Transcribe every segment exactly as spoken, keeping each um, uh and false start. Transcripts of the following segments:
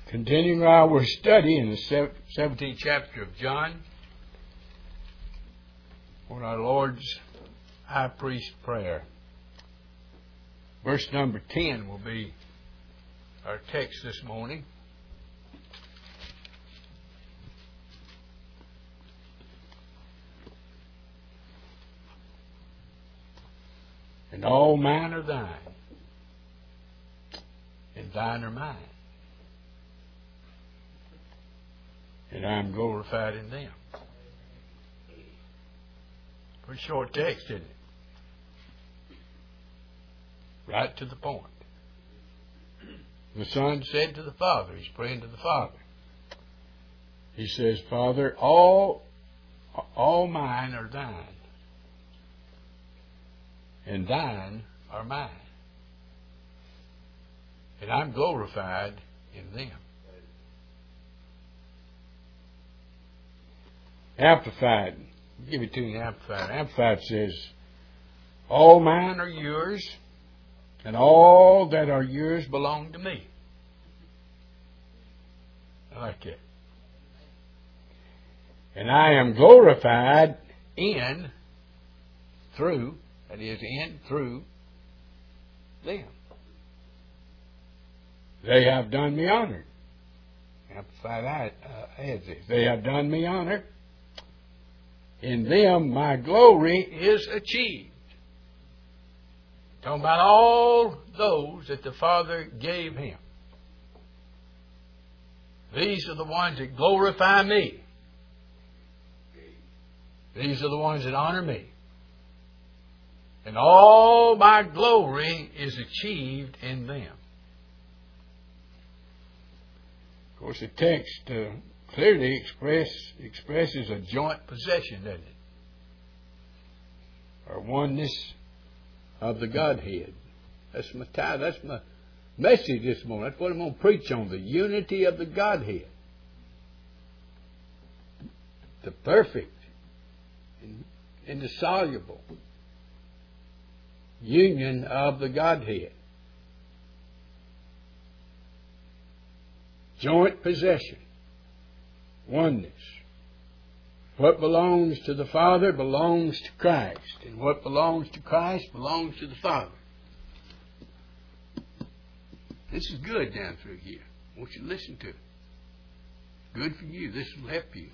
Continuing our study in the seventeenth chapter of John, on our Lord's high priest prayer. Verse number ten will be our text this morning. And all mine are thine, and thine are mine, and I am glorified in them. Pretty short text, isn't it? Right to the point. The Son said to the Father, he's praying to the Father. He says, Father, all, all mine are thine, and thine are mine, and I'm glorified in them. Amplified. I'll give it to you in Amplified. Amplified says, all mine are yours, and all that are yours belong to me. I like that. And I am glorified in, through, that is, in, through them. They have done me honor. Amplified uh, adds this. They have done me honor. In them my glory is achieved. Talking about all those that the Father gave him. These are the ones that glorify me. These are the ones that honor me. And all my glory is achieved in them. Of course, the text uh, clearly express, expresses a joint possession, doesn't it? Or oneness of the Godhead. That's my time. That's my message this morning. That's what I'm going to preach on. The unity of the Godhead. The perfect, indissoluble union of the Godhead. Joint possession. Oneness. What belongs to the Father belongs to Christ. And what belongs to Christ belongs to the Father. This is good down through here. I want you to listen to it. Good for you. This will help you.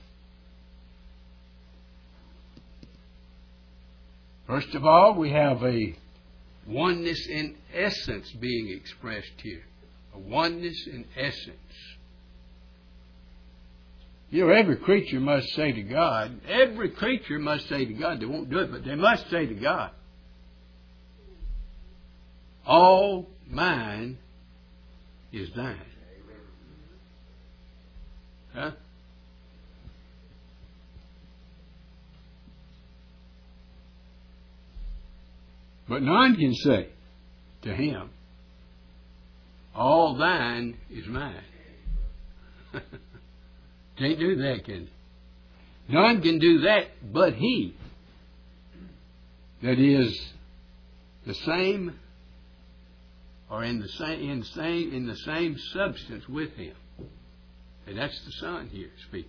First of all, we have a oneness in essence being expressed here. A oneness in essence. You know, every creature must say to God, every creature must say to God, they won't do it, but they must say to God, all mine is thine. Huh? But none can say to him, all thine is mine. Can't do that, can they? None can do that but he. That is the same, or in the same, in same, in the same substance with him. And that's the Son here speaking.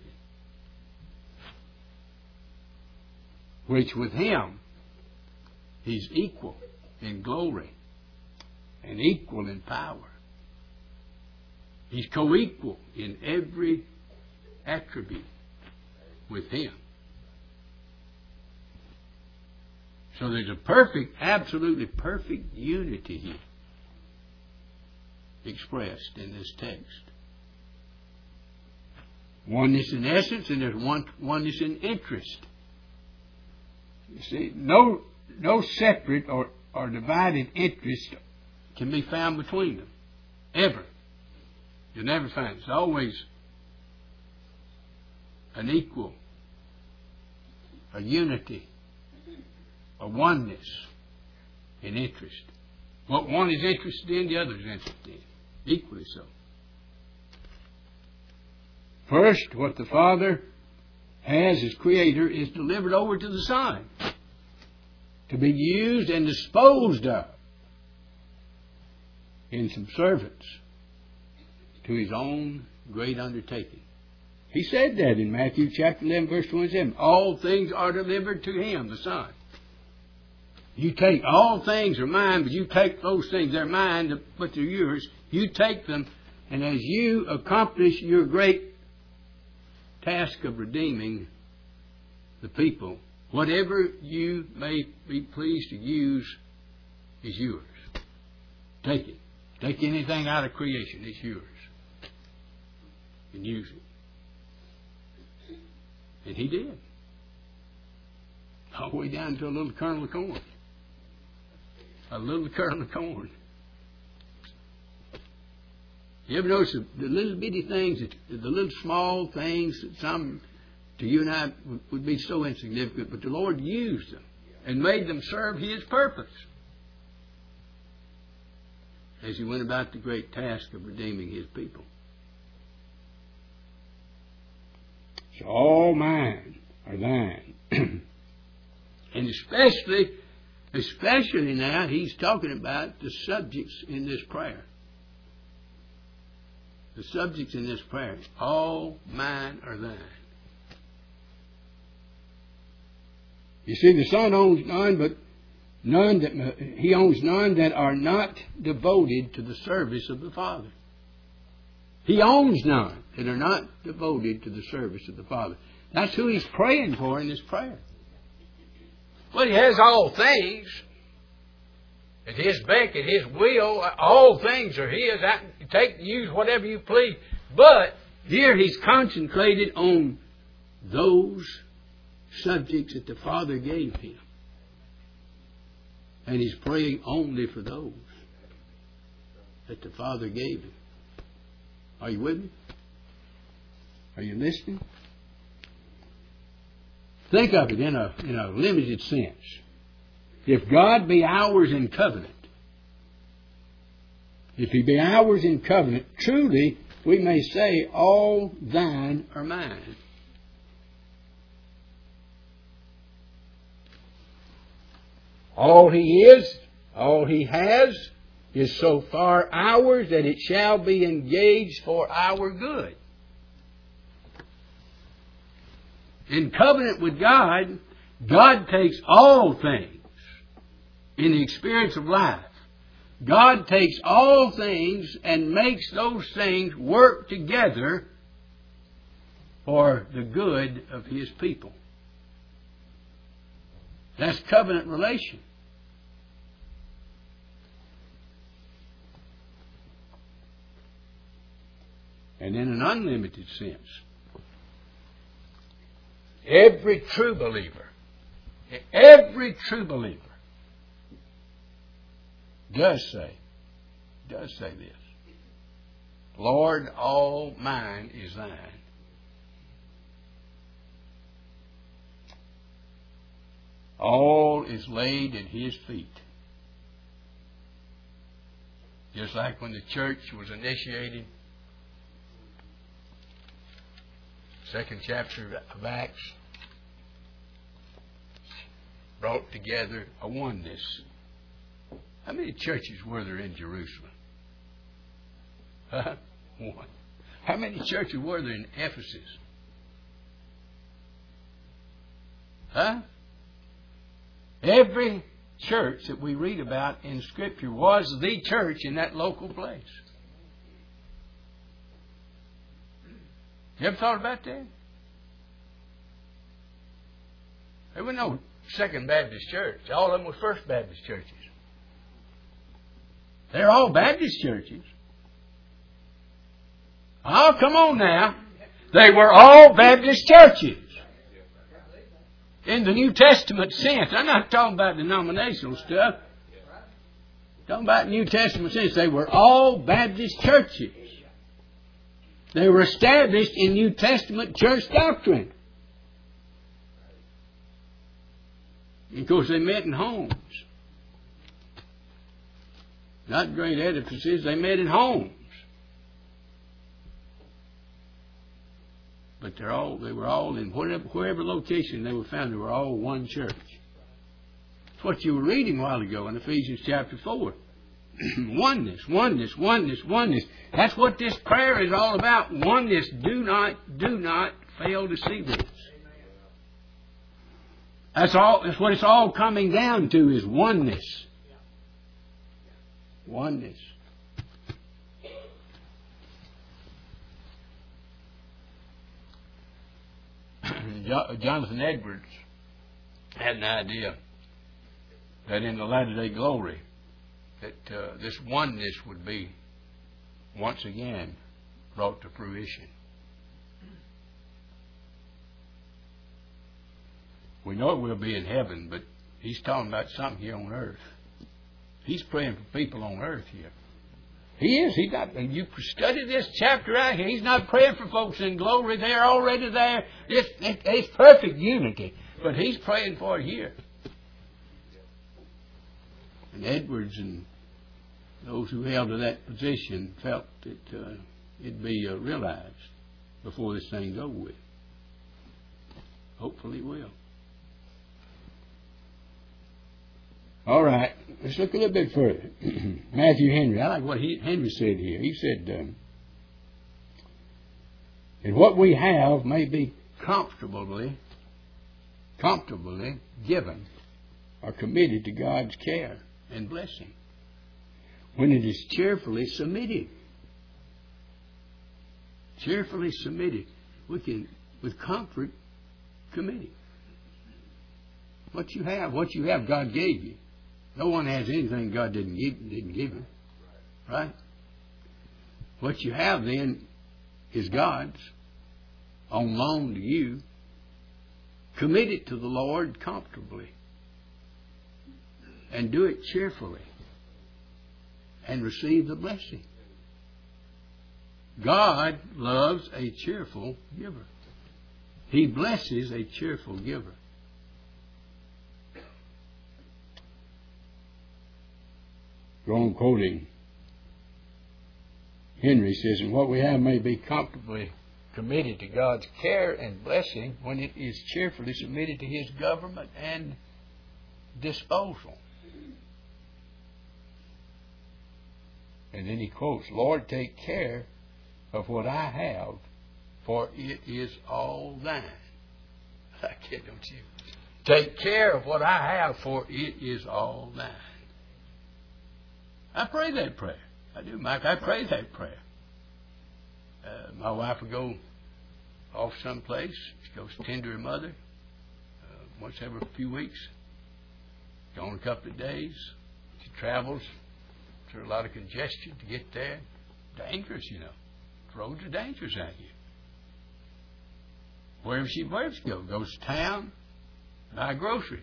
Which with him, he's equal in glory and equal in power. He's co-equal in every attribute with him. So there's a perfect, absolutely perfect unity here expressed in this text. Oneness in essence, and there's one oneness in interest. You see, no no separate or, or divided interest can be found between them. Ever. You'll never find it. It's always an equal, a unity, a oneness in interest. What one is interested in, the other is interested in. Equally so. First, what the Father has as Creator is delivered over to the Son to be used and disposed of in subservience to His own great undertaking. He said that in Matthew chapter eleven, verse twenty-seven. All things are delivered to Him, the Son. You take, all things are mine, but you take those things, they're mine, but they're yours. You take them, and as you accomplish your great task of redeeming the people, whatever you may be pleased to use is yours. Take it. Take anything out of creation, it's yours. And use it. And He did. All the way down to a little kernel of corn. A little kernel of corn. You ever notice the, the little bitty things, that, the little small things that some to you and I would, would be so insignificant, but the Lord used them and made them serve His purpose as He went about the great task of redeeming His people. It's all mine or thine. And especially, especially now, He's talking about the subjects in this prayer. The subjects in this prayer, all mine or thine. You see, the Son owns none, but none that He owns none that are not devoted to the service of the Father. He owns none that are not devoted to the service of the Father. That's who He's praying for in this prayer. Well, He has all things at His beck, at His will. All things are His. I can take, use whatever you please. But here He's concentrated on those subjects that the Father gave Him. And He's praying only for those that the Father gave Him. Are you with me? Are you listening? Think of it in a, in a limited sense. If God be ours in covenant, if He be ours in covenant, truly we may say, all thine are mine. All He is, all He has, is so far ours that it shall be engaged for our good. In covenant with God, God takes all things in the experience of life. God takes all things and makes those things work together for the good of His people. That's covenant relation. And in an unlimited sense, every true believer, every true believer does say, does say this. Lord, all mine is thine. All is laid at His feet. Just like when the church was initiated, second chapter of Acts, brought together a oneness. How many churches were there in Jerusalem? Huh? One. How many churches were there in Ephesus? Huh? Every church that we read about in Scripture was the church in that local place. You ever thought about that? There was no Second Baptist church. All of them were First Baptist churches. They're all Baptist churches. Oh, come on now. They were all Baptist churches. In the New Testament sense. I'm not talking about denominational stuff. I'm talking about New Testament sense. They were all Baptist churches. They were established in New Testament church doctrine. Of course, they met in homes. Not great edifices, they met in homes. But they're all they were all in whatever wherever location they were found, they were all one church. That's what you were reading a while ago in Ephesians chapter four. Oneness, oneness, oneness, oneness. That's what this prayer is all about. Oneness. Do not, do not fail to see this. That's all. That's what it's all coming down to, is oneness. Oneness. Jonathan Edwards had an idea that in the latter day glory, that uh, this oneness would be once again brought to fruition. We know it will be in heaven, but he's talking about something here on earth. He's praying for people on earth here. He is. He's not. You study this chapter out here. He's not praying for folks in glory. They're already there. It's, it's perfect unity. But he's praying for it here. And Edwards and those who held to that position felt that uh, it'd be uh, realized before this thing's over with. Hopefully it will. All right, let's look a little bit further. Matthew Henry, I like what he, Henry said here. He said, um, and what we have may be comfortably, comfortably given or committed to God's care and blessing when it is cheerfully submitted. Cheerfully submitted. We can, with comfort, commit it. What you have, what you have, God gave you. No one has anything God didn't give, didn't give him. Right? What you have then is God's on loan to you. Commit it to the Lord comfortably. And do it cheerfully. And receive the blessing. God loves a cheerful giver. He blesses a cheerful giver. Go on quoting. Henry says, and what we have may be comfortably committed to God's care and blessing when it is cheerfully submitted to His government and disposal. And then he quotes, Lord, take care of what I have, for it is all thine. Like it, don't you? Take care of what I have, for it is all thine. I pray that prayer. I do, Mike. I pray that prayer. Uh, my wife will go off someplace. She goes tend to her mother uh, once every few weeks. Gone a couple of days. She travels through a lot of congestion to get there. Dangerous, you know. The roads are dangerous out here. Wherever she, wherever she goes, goes to town, buy groceries.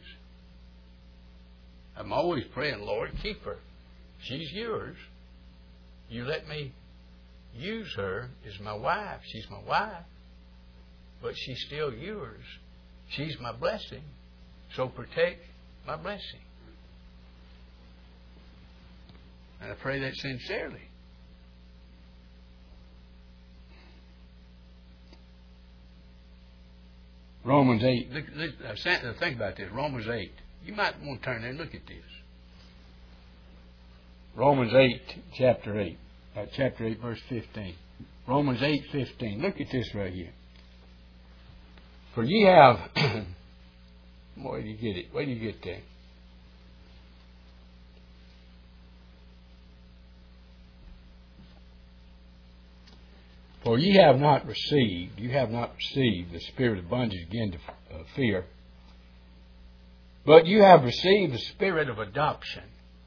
I'm always praying, Lord, keep her. She's yours. You let me use her as my wife. She's my wife. But she's still yours. She's my blessing. So protect my blessing. And I pray that sincerely. Romans eight. Look, look, think about this. Romans eight. You might want to turn there and look at this. Romans eight, chapter eight. Uh, chapter eight, verse fifteen. Romans eight, fifteen. Look at this right here. For ye have... Where do you get it? Where do you get that? For ye have not received, you have not received the spirit of bondage again to uh, fear, but you have received the spirit of adoption,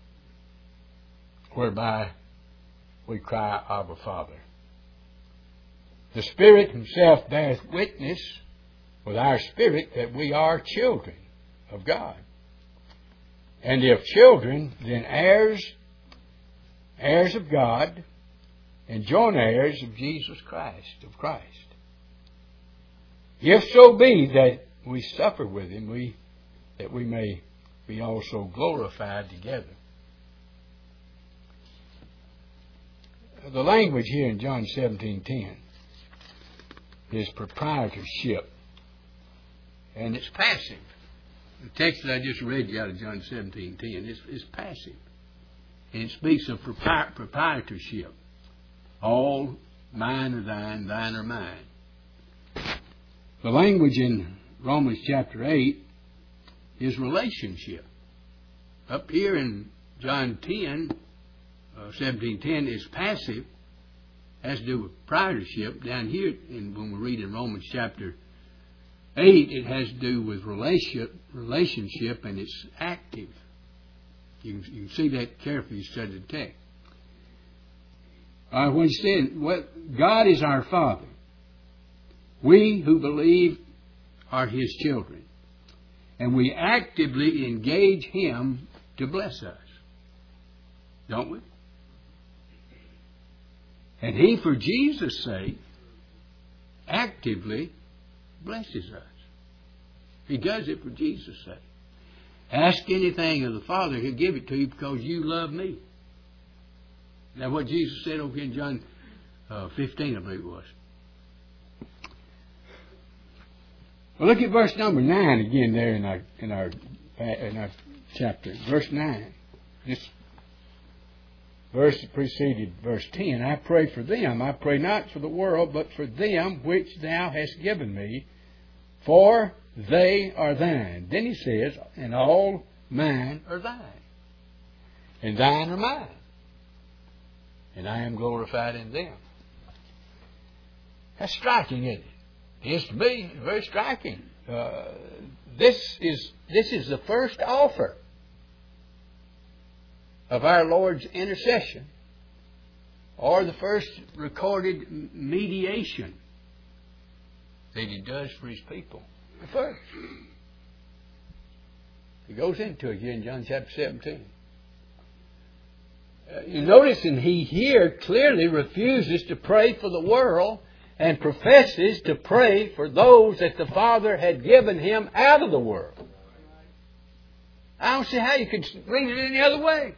whereby we cry, Abba, Father. The Spirit Himself beareth witness with our spirit that we are children of God. And if children, then heirs, heirs of God, and joint heirs of Jesus Christ, of Christ. If so be that we suffer with Him, we that we may be also glorified together. The language here in John seventeen ten is proprietorship, and it's passive. The text that I just read you out of John seventeen ten is, is passive. And it speaks of propri- proprietorship. All mine are thine, thine are mine. The language in Romans chapter eight is relationship. Up here in John ten, uh, seventeen ten is passive, has to do with proprietorship. Down here, in, when we read in Romans chapter eight, it has to do with relationship, relationship, and it's active. You can, you can see that carefully if you study the text. Uh, when he said, well, God is our Father. We who believe are His children. And we actively engage Him to bless us. Don't we? And He, for Jesus' sake, actively blesses us. He does it for Jesus' sake. Ask anything of the Father, He'll give it to you because you love me. Now what Jesus said over in John uh, fifteen, I believe it was. Well, look at verse number nine again there in our in our in our chapter. Verse nine. This verse preceded verse ten. I pray for them. I pray not for the world, but for them which Thou hast given me, for they are Thine. Then he says, and all mine are Thine, and Thine are mine, and I am glorified in them. That's striking, isn't it? It is to me very striking. Uh, this is this is the first offer of our Lord's intercession, or the first recorded mediation that He does for His people. The first. He goes into it here in John chapter seventeen. Uh, you notice, and He here clearly refuses to pray for the world and professes to pray for those that the Father had given Him out of the world. I don't see how you could read it any other way.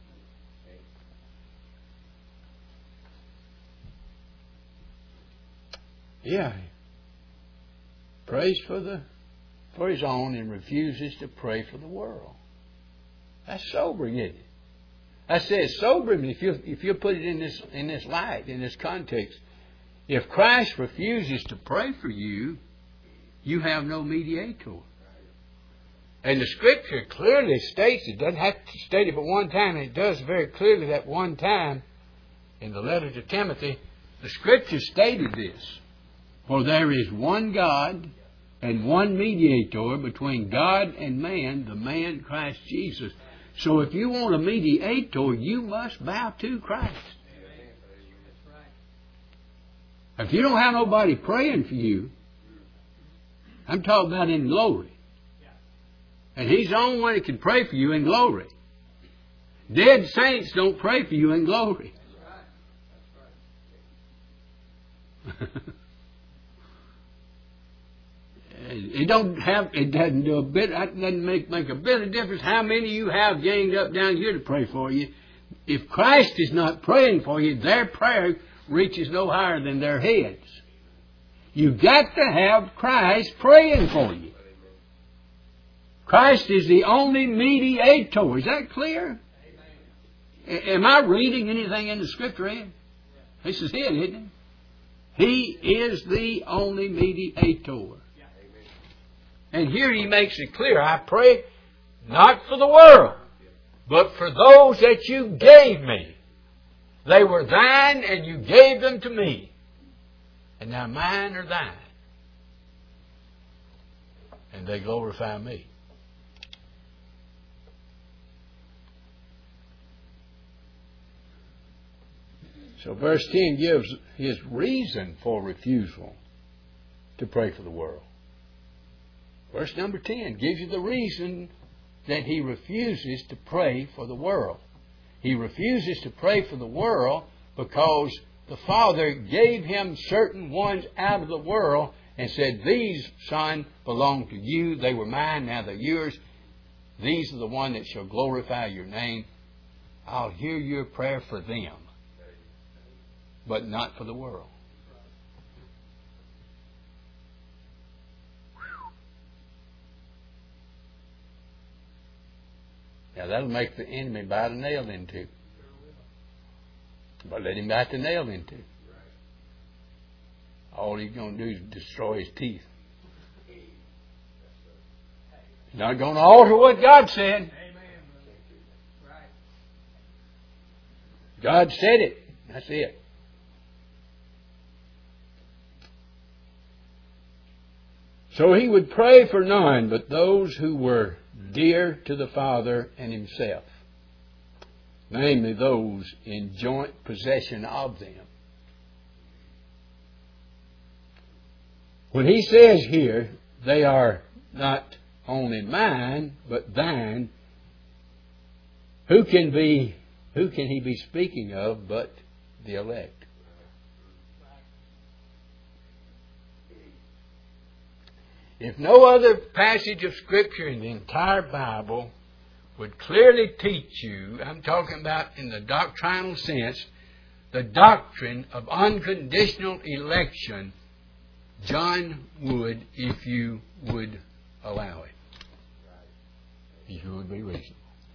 Yeah. Prays for the for His own and refuses to pray for the world. That's sobering, isn't it? I say it's sobering if you if you put it in this in this light, in this context. If Christ refuses to pray for you, you have no mediator. And the Scripture clearly states, it doesn't have to state it but one time, and it does very clearly that one time in the letter to Timothy, the Scripture stated this. For there is one God and one mediator between God and man, the man Christ Jesus. So if you want a mediator, you must bow to Christ. If you don't have nobody praying for you, I'm talking about in glory. And He's the only one that can pray for you in glory. Dead saints don't pray for you in glory. It don't have. It doesn't do a bit. It doesn't make make a bit of difference how many you have ganged up down here to pray for you. If Christ is not praying for you, their prayer reaches no higher than their heads. You've got to have Christ praying for you. Christ is the only mediator. Is that clear? A- am I reading anything in the Scripture in? This is it, isn't it? He is the only mediator. And here He makes it clear. I pray not for the world, but for those that you gave me. They were Thine, and you gave them to me. And now mine are Thine. And they glorify me. So verse ten gives His reason for refusal to pray for the world. Verse number ten gives you the reason that He refuses to pray for the world. He refuses to pray for the world because the Father gave Him certain ones out of the world and said, these, Son, belong to you. They were mine, now they're yours. These are the ones that shall glorify your name. I'll hear your prayer for them, but not for the world. Now that'll make the enemy bite a nail into. But let him bite the nail into it. All he's going to do is destroy his teeth. He's not going to alter what God said. God said it. That's it. So he would pray for none but those who were dear to the Father and himself, namely those in joint possession of them. When he says here, they are not only mine, but thine, who can be, who can he be speaking of but the elect? If no other passage of Scripture in the entire Bible would clearly teach you, I'm talking about in the doctrinal sense, the doctrine of unconditional election, John would, if you would allow it. If you would be reasonable.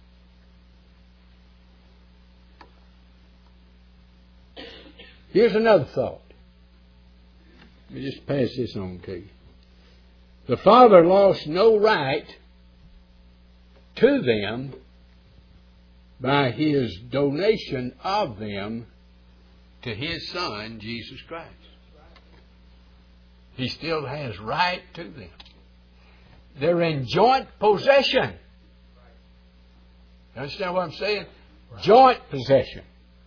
Here's another thought. Let me just pass this on to you. The Father lost no right to them by His donation of them to His Son, Jesus Christ. He still has right to them. They're in joint possession. You understand what I'm saying? Joint possession.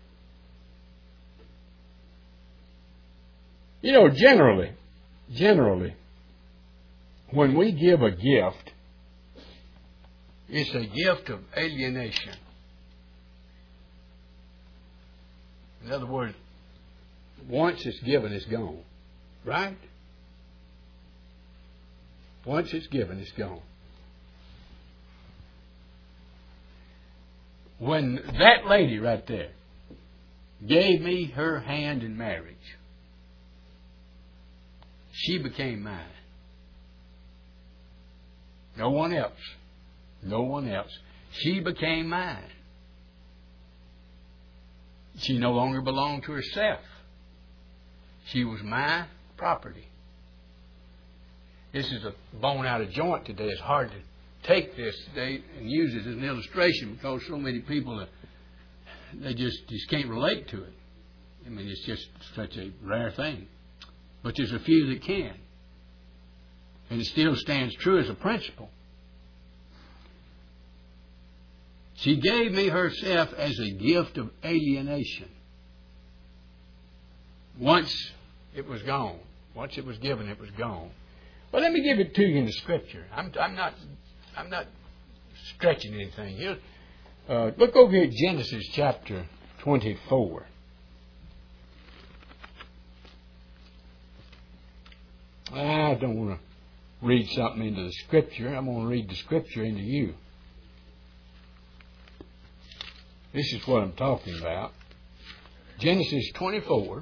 You know, generally, generally, when we give a gift, it's a gift of alienation. In other words, once it's given, it's gone. Right? Once it's given, it's gone. When that lady right there gave me her hand in marriage, she became mine. No one else. No one else. She became mine. She no longer belonged to herself. She was my property. This is a bone out of joint today. It's hard to take this today and use it as an illustration because so many people, are, they just, just can't relate to it. I mean, it's just such a rare thing. But there's a few that can. And it still stands true as a principle. She gave me herself as a gift of alienation. Once it was gone. Once it was given, it was gone. Well, let me give it to you in the Scripture. I'm, I'm not, I'm not stretching anything here. Uh, look over here at Genesis chapter twenty-four. I don't want to read something into the Scripture. I'm going to read the Scripture into you. This is what I'm talking about. Genesis twenty-four.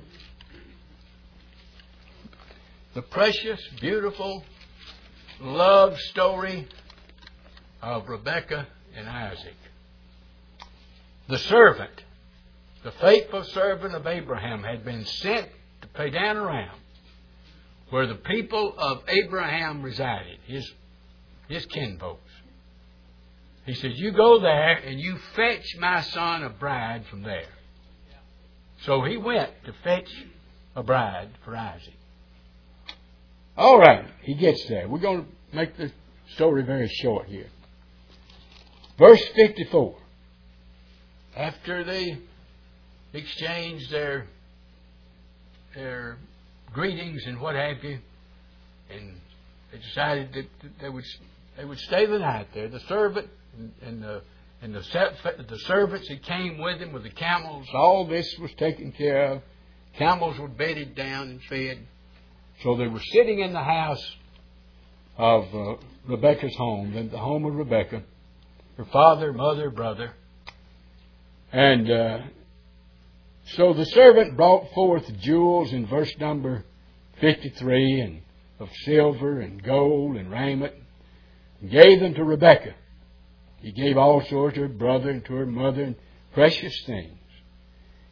The precious, beautiful love story of Rebekah and Isaac. The servant, the faithful servant of Abraham, had been sent to Padan Aram, where the people of Abraham resided, his, his kinfolks. He said, you go there and you fetch my son a bride from there. So he went to fetch a bride for Isaac. All right, he gets there. We're going to make the story very short here. Verse fifty-four. After they exchanged their, their greetings and what have you, and they decided that they would they would stay the night there. The servant and the and the the servants that came with him with the camels, all this was taken care of. Camels were bedded down and fed. So they were sitting in the house of uh, Rebekah's home, the home of Rebekah, her father, mother, brother. And uh, so the servant brought forth jewels in verse number fifty-three, and of silver and gold and raiment, and gave them to Rebekah. He gave also to her brother and to her mother and precious things.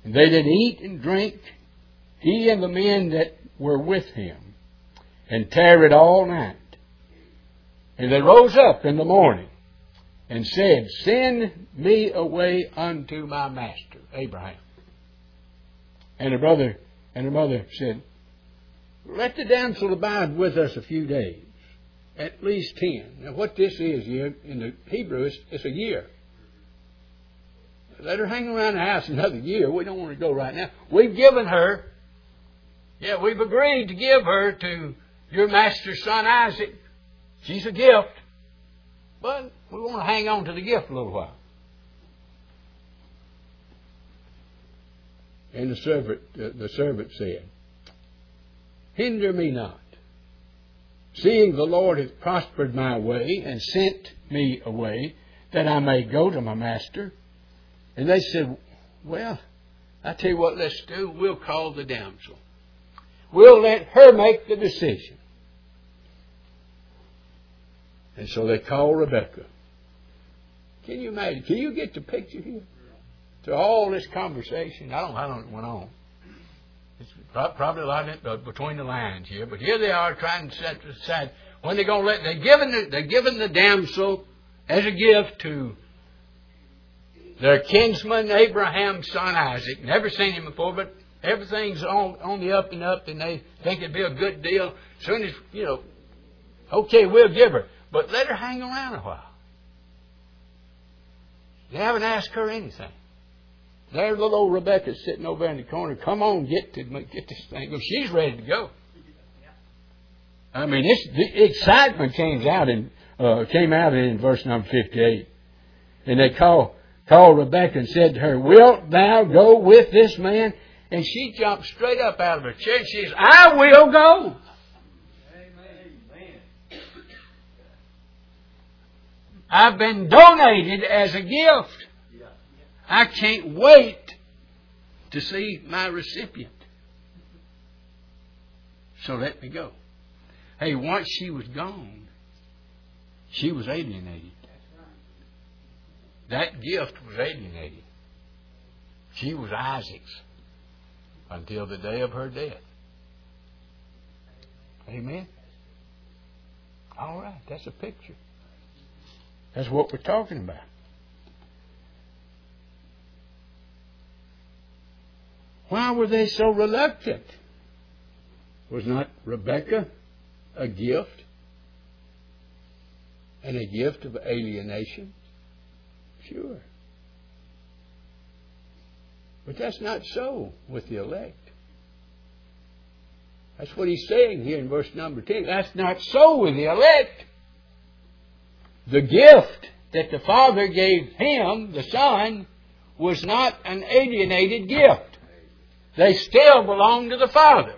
And they did eat and drink, he and the men that were with him, and tarried all night. And they rose up in the morning, and said, Send me away unto my master, Abraham. And her brother and her mother said, Let the damsel abide with us a few days, at least ten. Now what this is here in the Hebrew is it's a year. Let her hang around the house another year. We don't want to go right now. We've given her, yeah, we've agreed to give her to your master's son Isaac. She's a gift. But we want to hang on to the gift a little while. And the servant, uh, the servant said, Hinder me not, seeing the Lord hath prospered my way and sent me away, that I may go to my master. And they said, Well, I tell you what, let's do. We'll call the damsel. We'll let her make the decision. And so they called Rebekah. Can you imagine? Can you get the picture here? To all this conversation, I don't know how long it went on. It's probably a lot of, between the lines here, but here they are trying to set aside when they're going to let. They're giving the, they're giving the damsel as a gift to their kinsman Abraham's son Isaac. Never seen him before, but everything's on on the up and up, and they think it'd be a good deal. As soon as you know, okay, we'll give her, but let her hang around a while. They haven't asked her anything. There's little old Rebecca sitting over in the corner. Come on, get to get this thing. Well, she's ready to go. I mean, this, the excitement came out in uh, came out in verse number fifty-eight, and they called called Rebecca and said to her, Wilt thou go with this man? And she jumped straight up out of her chair and she says, I will go. I've been donated as a gift. I can't wait to see my recipient. So let me go. Hey, once she was gone, she was alienated. That gift was alienated. She was Isaac's until the day of her death. Amen? All right, that's a picture. That's what we're talking about. Why were they so reluctant? Was not Rebekah a gift? And a gift of alienation? Sure. But that's not so with the elect. That's what he's saying here in verse number ten. That's not so with the elect. The gift that the Father gave him, the Son, was not an alienated gift. They still belong to the Father.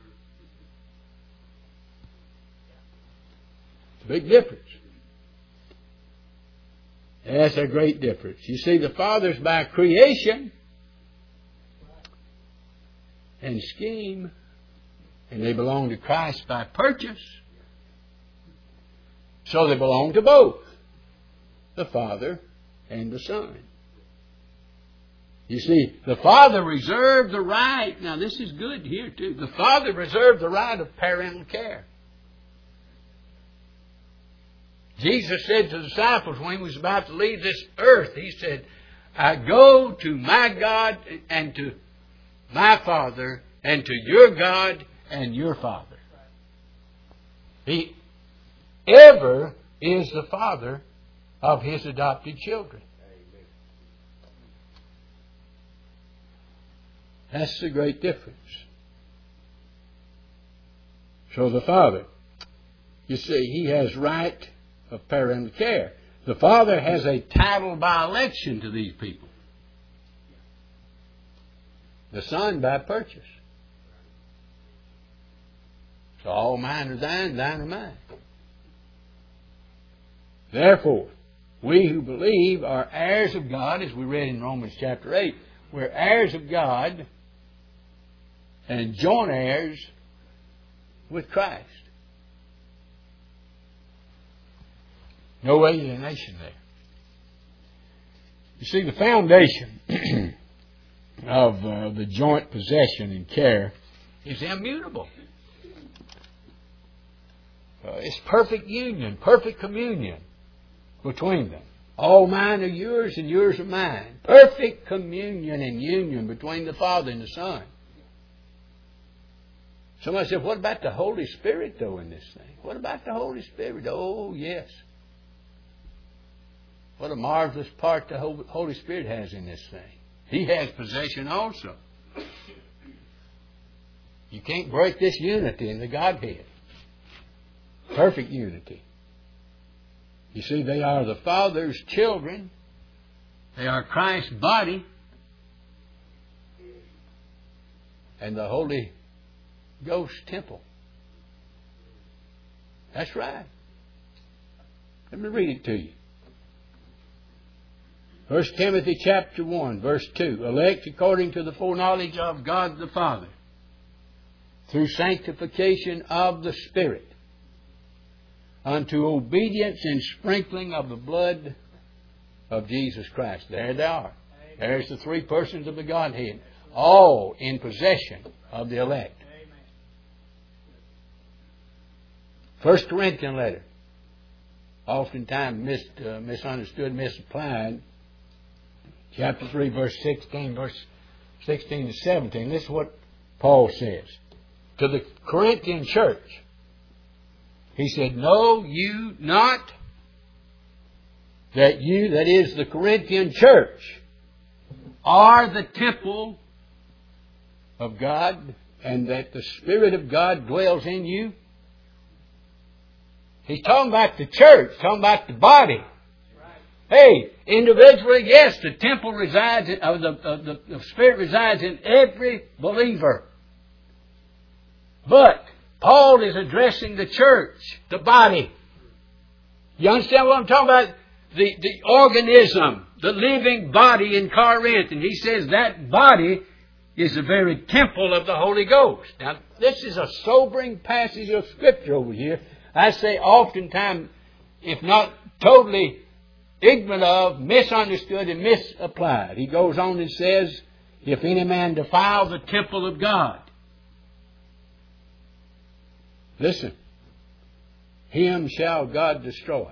It's a big difference. That's a great difference. You see, the Father's by creation and scheme, and they belong to Christ by purchase. So they belong to both, the Father and the Son. You see, the Father reserved the right. Now, this is good here, too. The Father reserved the right of parental care. Jesus said to the disciples when he was about to leave this earth, he said, I go to my God and to my Father and to your God and your Father. He ever is the Father of his adopted children. That's the great difference. So the Father, you see, he has right of parental care. The Father has a title by election to these people. The Son by purchase. So all mine are thine, thine are mine. Therefore, we who believe are heirs of God, as we read in Romans chapter eight. We're heirs of God and joint heirs with Christ. No alienation there. You see, the foundation of uh, the joint possession and care is immutable. Uh, it's perfect union, perfect communion between them. All mine are yours and yours are mine. Perfect communion and union between the Father and the Son. Somebody said, what about the Holy Spirit, though, in this thing? What about the Holy Spirit? Oh, yes. What a marvelous part the Holy Spirit has in this thing. He has possession also. You can't break this unity in the Godhead. Perfect unity. You see, they are the Father's children. They are Christ's body. And the Holy Ghost temple. That's right. Let me read it to you. First Timothy chapter one, verse two. Elect according to the foreknowledge of God the Father, through sanctification of the Spirit, unto obedience and sprinkling of the blood of Jesus Christ. There they are. There's the three persons of the Godhead, all in possession of the elect. First Corinthians letter, oftentimes mis, uh, misunderstood, misapplied. Chapter three, verse sixteen, verse sixteen to seventeen. This is what Paul says to the Corinthian church. He said, know you not that you, that is the Corinthian church, are the temple of God, and that the Spirit of God dwells in you? He's talking about the church, talking about the body. Hey, individually, yes, the temple resides, in, uh, the, uh, the, the Spirit resides in every believer. But Paul is addressing the church, the body. You understand what I'm talking about? The, the organism, the living body in Corinth. And he says that body is the very temple of the Holy Ghost. Now, this is a sobering passage of Scripture over here. I say oftentimes, if not totally ignorant of, misunderstood and misapplied. He goes on and says, if any man defile the temple of God, listen, him shall God destroy.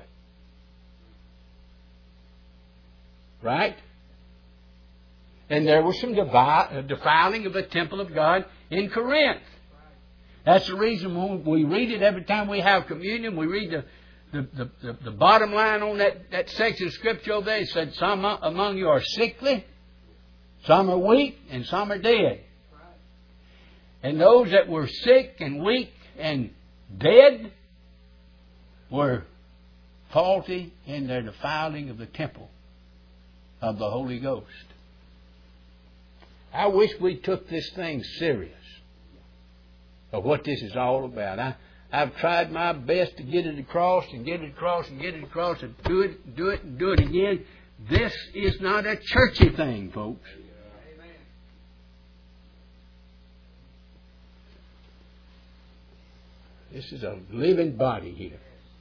Right? And there was some devi- defiling of the temple of God in Corinth. That's the reason when we read it every time we have communion, we read the The, the, the, the bottom line on that, that section of Scripture over there, it said, some among you are sickly, some are weak, and some are dead. And those that were sick and weak and dead were faulty in their defiling of the temple of the Holy Ghost. I wish we took this thing serious of what this is all about. I I've tried my best to get it across and get it across and get it across and do it, do it and do it again. This is not a churchy thing, folks. Amen. This is a living body here.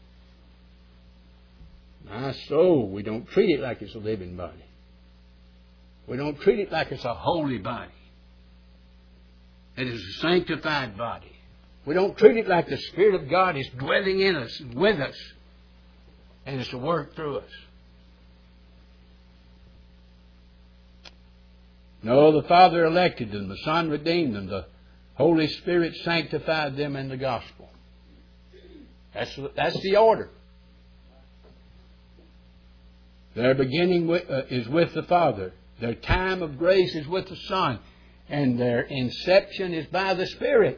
My soul, we don't treat it like it's a living body. We don't treat it like it's a holy body. It is a sanctified body. We don't treat it like the Spirit of God is dwelling in us and with us, and it's to work through us. No, the Father elected them, the Son redeemed them, the Holy Spirit sanctified them in the gospel. That's, that's the order. Their beginning with, uh, is with the Father. Their time of grace is with the Son. And their inception is by the Spirit.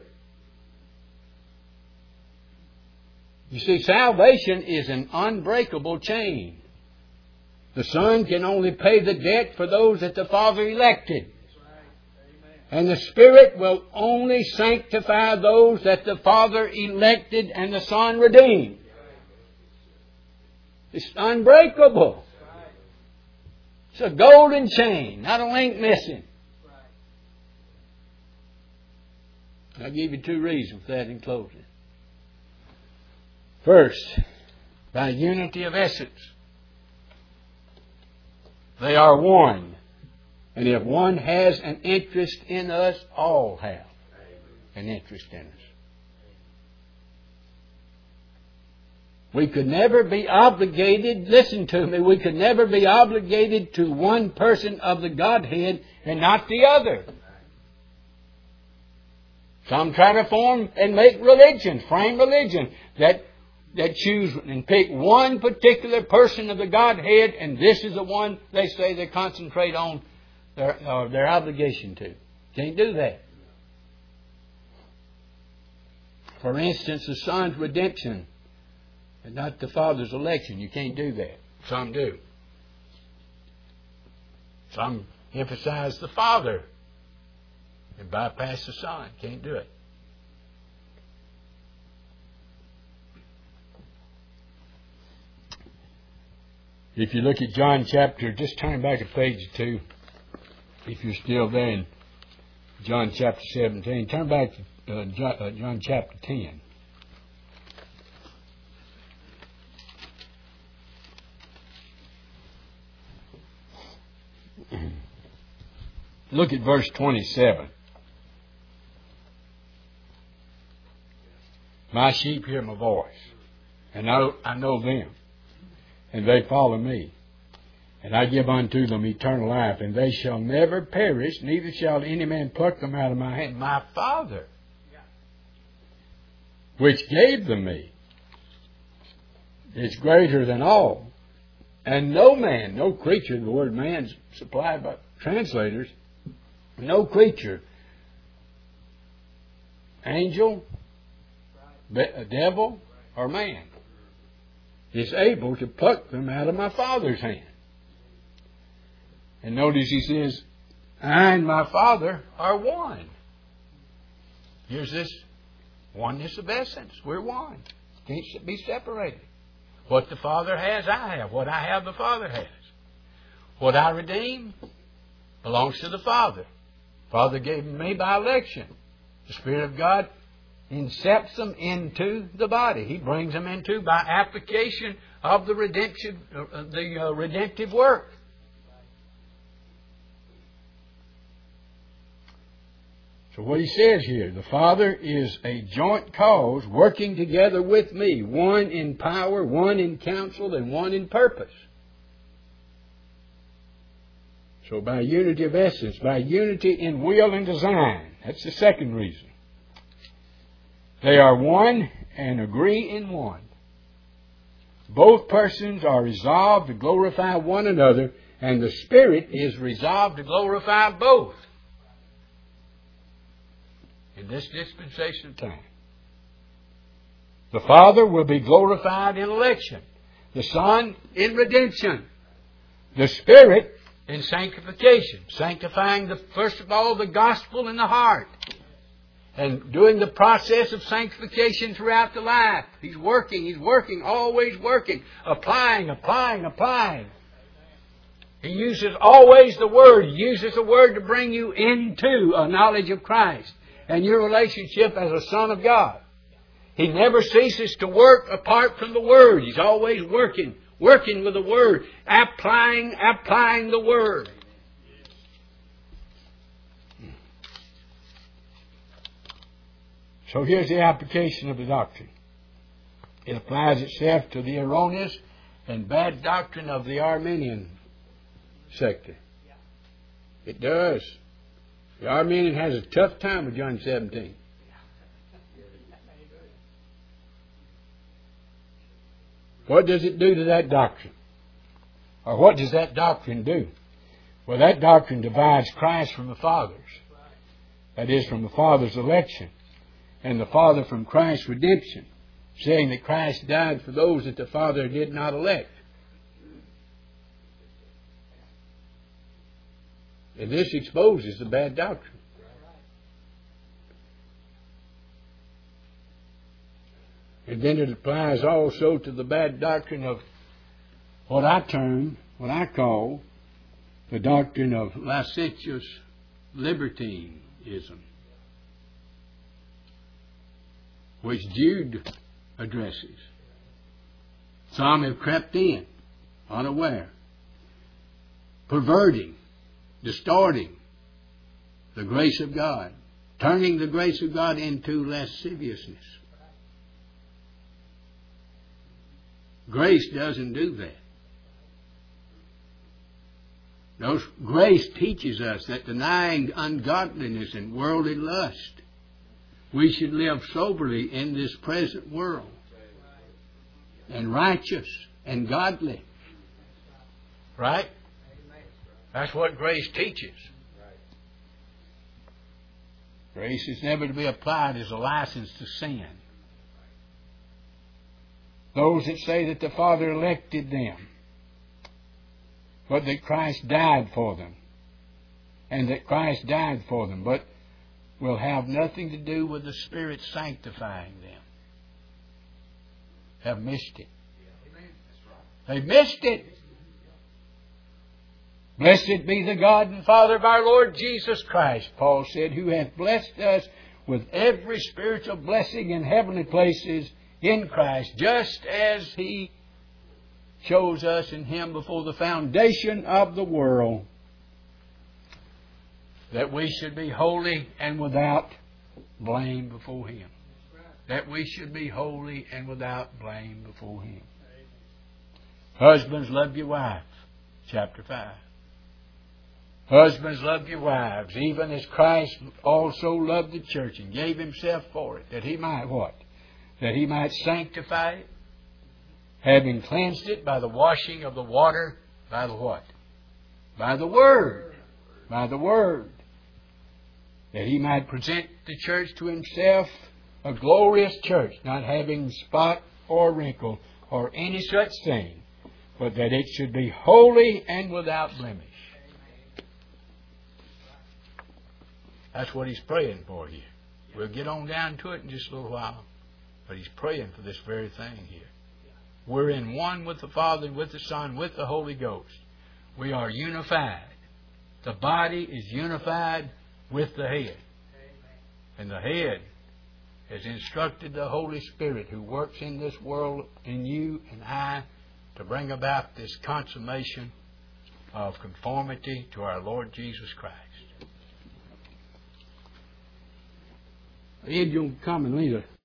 You see, salvation is an unbreakable chain. The Son can only pay the debt for those that the Father elected. And the Spirit will only sanctify those that the Father elected and the Son redeemed. It's unbreakable. It's a golden chain, not a link missing. I'll give you two reasons for that in closing. First, by unity of essence. They are one. And if one has an interest in us, all have an interest in us. We could never be obligated, listen to me, we could never be obligated to one person of the Godhead and not the other. Some try to form and make religions, frame religion, that, that choose and pick one particular person of the Godhead, and this is the one they say they concentrate on their, uh, their obligation to. Can't do that. For instance, the Son's redemption and not the Father's election. You can't do that. Some do. Some emphasize the Father and bypass the Son. Can't do it. If you look at John chapter, just turn back a page or two, if you're still there in John chapter seventeen. Turn back to uh, John, uh, John chapter ten. Look at verse twenty-seven. My sheep hear my voice, and I, I know them, and they follow me. And I give unto them eternal life, and they shall never perish, neither shall any man pluck them out of my hand. My Father, which gave them me, is greater than all. And no man, no creature, the word man's supplied by translators, no creature, angel, a devil, or man, is able to pluck them out of my Father's hand. And notice he says, I and my Father are one. Here's this oneness of essence. We're one. Can't be separated. What the Father has, I have. What I have, the Father has. What I redeem belongs to the Father. Father gave me by election. The Spirit of God incepts them into the body. He brings them into by application of the redemption, uh, the uh, redemptive work. So what he says here, the Father is a joint cause working together with me, one in power, one in counsel, and one in purpose. So by unity of essence, by unity in will and design, that's the second reason. They are one and agree in one. Both persons are resolved to glorify one another, and the Spirit is resolved to glorify both in this dispensation of time. The Father will be glorified in election, the Son in redemption, the Spirit in sanctification, sanctifying the first of all the gospel in the heart, and doing the process of sanctification throughout the life. He's working, He's working, always working, applying, applying, applying. He uses always the Word. He uses the Word to bring you into a knowledge of Christ and your relationship as a son of God. He never ceases to work apart from the Word. He's always working, working with the Word, applying, applying the Word. So here's the application of the doctrine. It applies itself to the erroneous and bad doctrine of the Arminian sector. It does. The Arminian has a tough time with John seventeen. What does it do to that doctrine? Or what does that doctrine do? Well, that doctrine divides Christ from the fathers. That is, from the Father's election. And the Father from Christ's redemption. Saying that Christ died for those that the Father did not elect. And this exposes the bad doctrine. And then it applies also to the bad doctrine of what I term, what I call, the doctrine of licentious libertinism, which Jude addresses. Some have crept in, unaware, perverting distorting the grace of God, turning the grace of God into lasciviousness. Grace doesn't do that. No, grace teaches us that denying ungodliness and worldly lust, we should live soberly in this present world, and righteous and godly. Right? That's what grace teaches. Grace is never to be applied as a license to sin. Those that say that the Father elected them, but that Christ died for them, and that Christ died for them, but will have nothing to do with the Spirit sanctifying them, have missed it. They've missed it. Blessed be the God and Father of our Lord Jesus Christ, Paul said, who hath blessed us with every spiritual blessing in heavenly places in Christ, just as He chose us in Him before the foundation of the world, that we should be holy and without blame before Him. That we should be holy and without blame before Him. Husbands, love your wives. Chapter five. Husbands, love your wives, even as Christ also loved the church and gave Himself for it, that He might what? That He might sanctify it, having cleansed it by the washing of the water, by the what? By the Word. By the Word. That He might present the church to Himself, a glorious church, not having spot or wrinkle or any such thing, but that it should be holy and without blemish. That's what He's praying for here. We'll get on down to it in just a little while. But He's praying for this very thing here. We're in one with the Father, with the Son, with the Holy Ghost. We are unified. The body is unified with the head. And the head has instructed the Holy Spirit who works in this world, in you and I, to bring about this consummation of conformity to our Lord Jesus Christ. Ed, you'll come and lead us.